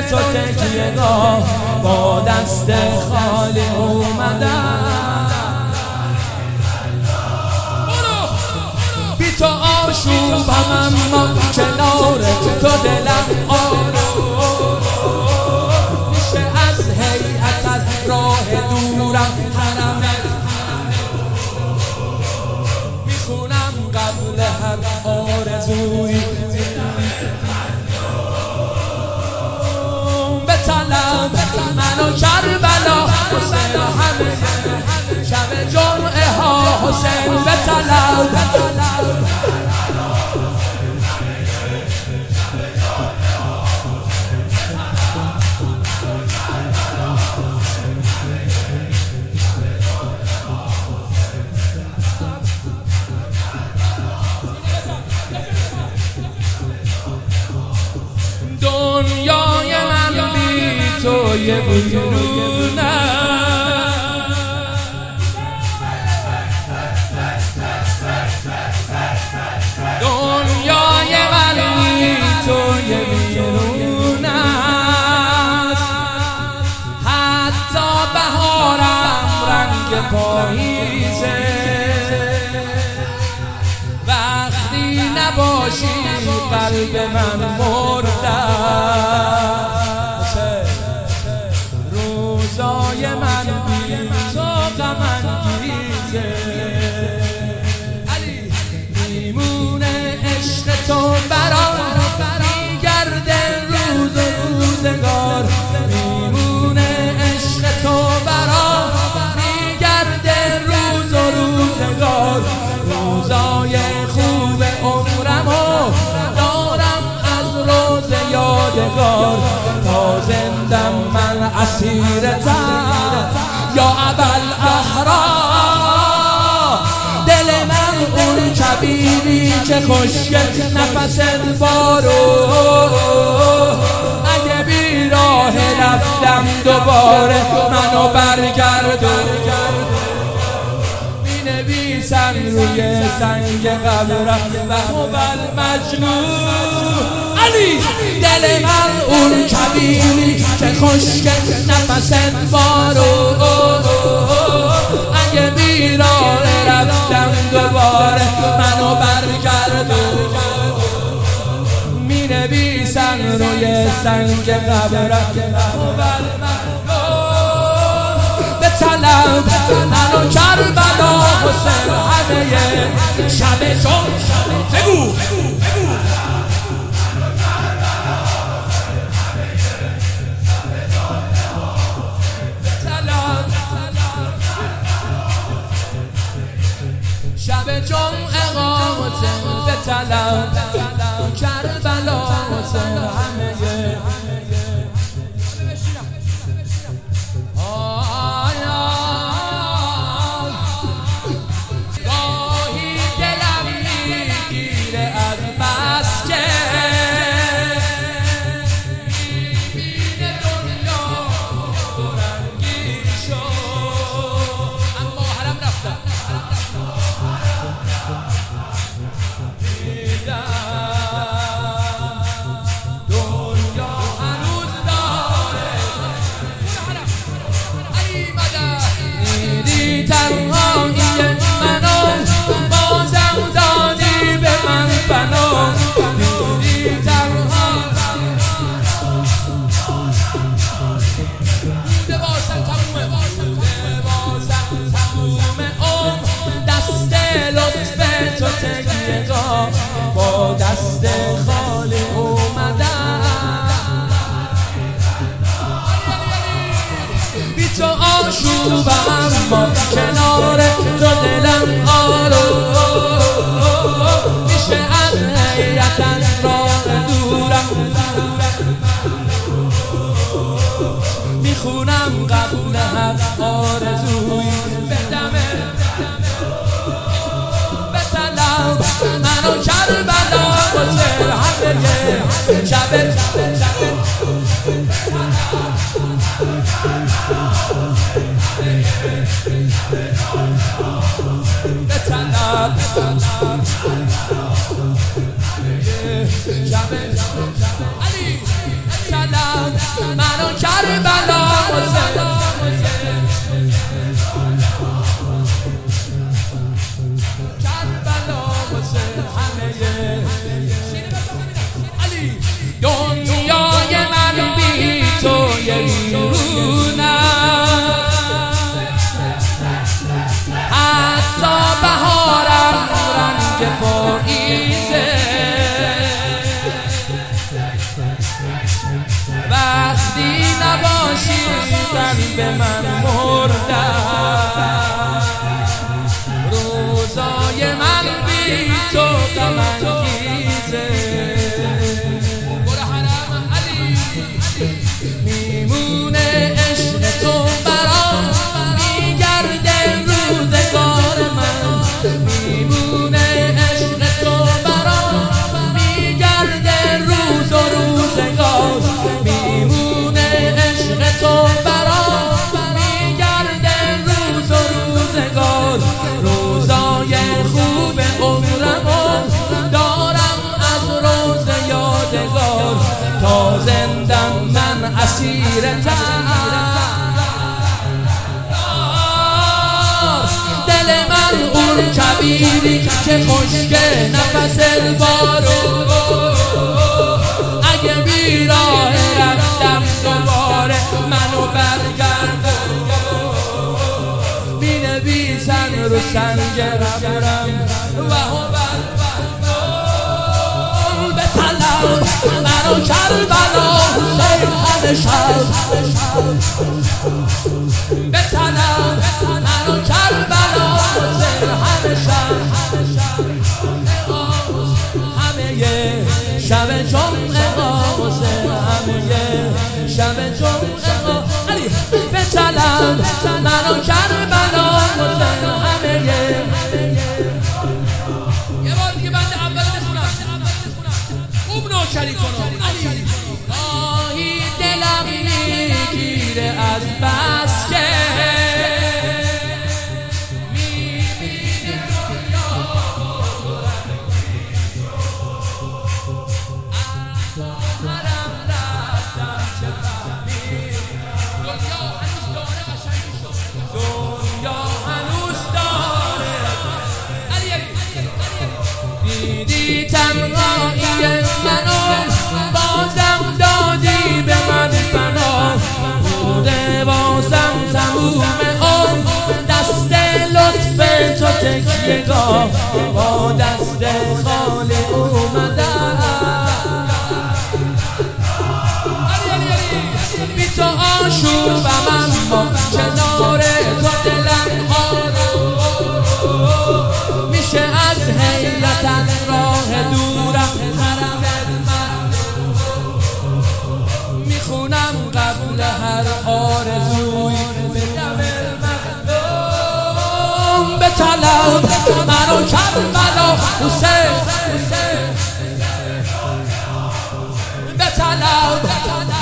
تو تکیه گاه با دست خالی اومدم. بی تو آشوبم اما کنار تو دلم میشه از هیئت از راه دورم حرمت میخونم قبل هر آرزویی به طلب منو کربلا حسین همه شب جمعه ها حسین به طلب دنیای من بی تو یه بیرونه دنیای من بی تو یه بیرونه حتی بهارم رنگ پاییزه وقتی نباشی قلب من مرده روزای من بی تو غم انگیزه میمونه عشق تو برام میگرده روز و روزگار میمونه عشق تو برام میگرده روز و روزگار روزای خوب عمرمو دارم از روز یادگار تا زندم من اسیرتم یا ابوالأحرار دل من اون کبیری که خشک نفس بارو اگه بی راه رفتم دوباره منو برگردون نویسن روی سنگ قبرم و هوال مجنون علی دل من اون کبیری که خشک نفس بارو اگه بی راه رفتم دوباره منو برگردون می نویسن روی سنگ قبرم و هوال به طلب منو کربلا حسین همه شب چون بگو شب جمعه حسین به طلب کربلا حسین همه با دست خالی اومدم بی تو آشوبم اما کنار تو دلم میشه از هیئت از راه دورم میخونم قبل هر آرزوی بدمه منو کربلا حسین همه شب به طلب علی طلب منو کربلا حسین کربلا حسین همه علی دنیای من بی تو یه ویرونه حتی بهارم رنگ پاییزه وقتی نباشی قلب من مرده روزای من بی تو غم انگیزه میمونه عشق تو برام میگرده روزگار من میمونه عشق تو برام میگرده روز و روزگار میمونه عشق تو برام میگرده روز و روزگار روزای خوب عمرمو دارم از روز یادگار تا زندم من اسیرتم دل من اون کبیری که خشک نفس بارو اگه بیراه رفتم دوباره منو برگردون مینویسن رو سنگ قبرم و بطلب منو کربلا حسین همه شب بطلب منو کربلا حسین همه شب همه شب جمعه حسین همه شب جمعه علی بطلب منو کربلا حسین همه یه بار دیگه بنده اول بخونم خوب نوکری کنم گاهی دلم میگیره از بس که میبینه دنیا خواهرم رفتم چه فهمی دنیا هنوز داره دیدی تنهایی منو بازم دادی به من فنا بوده بازم تموم اون دست لطف تو تکیه‌گاه با دست خالی اومدم بی تو آشوبم اما کنار تو دلم آروم میشه از حیرتت راه دورم حرم من میخونم قبل هر آرزوی به دم مردم بطلب منو کربلا حسین بطلب